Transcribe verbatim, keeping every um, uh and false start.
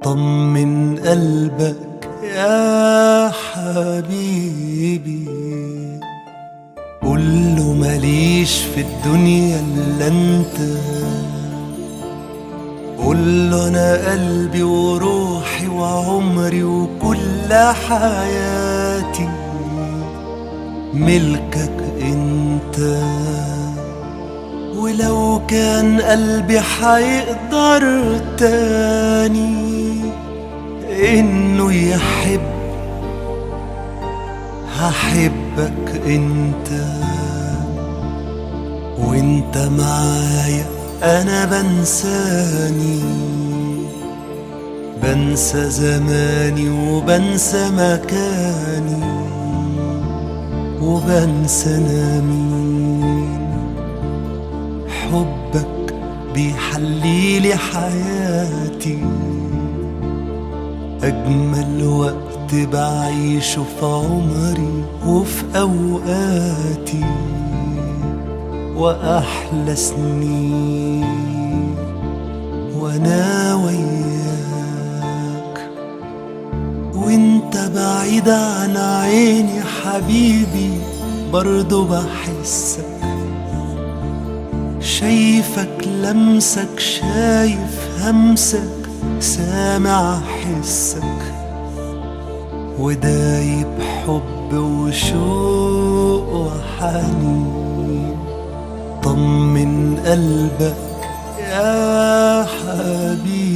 طمن قلبك يا حبيبي، قوله ماليش في الدنيا الا انت، قوله انا قلبي وروحي وعمري وكل حياتي ملكك انت. ولو كان قلبي حيقدر تاني انه يحب، هحبك انت. وانت معايا انا بنساني، بنسى زماني وبنسى مكاني وبنسى انا مين. حبك بيحليلي حياتي، أجمل وقت بعيشه في عمري وفي أوقاتي وأحلى سنين وأنا وياك. وانت بعيد عن عيني حبيبي برضو بحسك، شايفك لمسك شايف همسك سامع حسك، ودايب حب وشوق وحنين. طمن قلبك يا حبيبي.